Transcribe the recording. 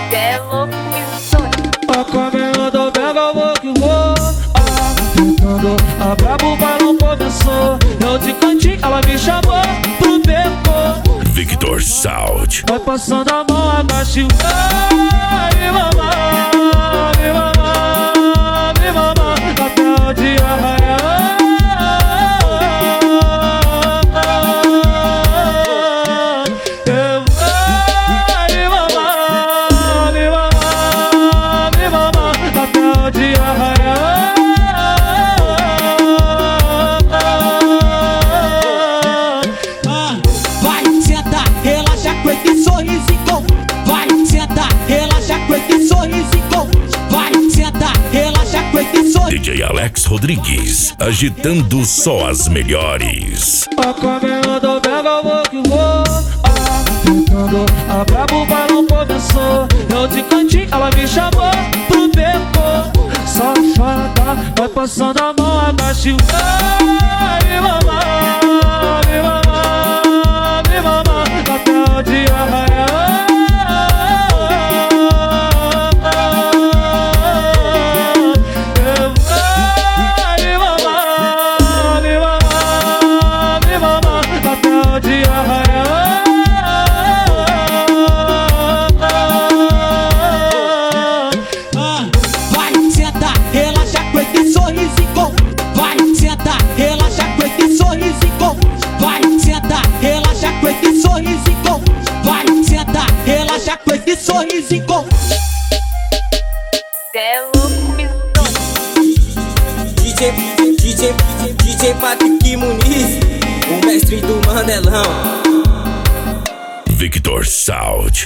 Cê é louco e doido. A caminhada pega, eu vou que vou. Tentando a brabo, o balão começou. Eu de cantinho, ela me chamou pro beco. Victor Sound. Vai passando a mão, agacha e vai me mamar, me mamar, me mamar até o dia raiar. Eu vou me mamar, me mamar, me mamar até o dia raiar. Vai sentar, relaxa com esse sorrisinho. Vai sentar, relaxa com esse sorrisinho. Vai sentar, relaxa com esse sorrisinho. DJ Alex Rodrigues, agitando só as melhores. A caminhada pega, eu vou que vou. Tentando a brabo, o balão começou. Eu de cantinho, ela me chamou pro beco. Safada, vai passando a mão, agacha e vai me mamar, me mamar, me mamar até o dia raiar. Eu vou me mamar, me mamar, me mamar até o dia raiar. Vai sentar, relaxa com esse sorrisinho. Vai sentar, relaxa com esse sorrisinho. Vai sentar, relaxa com esse sorrisinho. Vai sentar, relaxa com esse sorrisinho.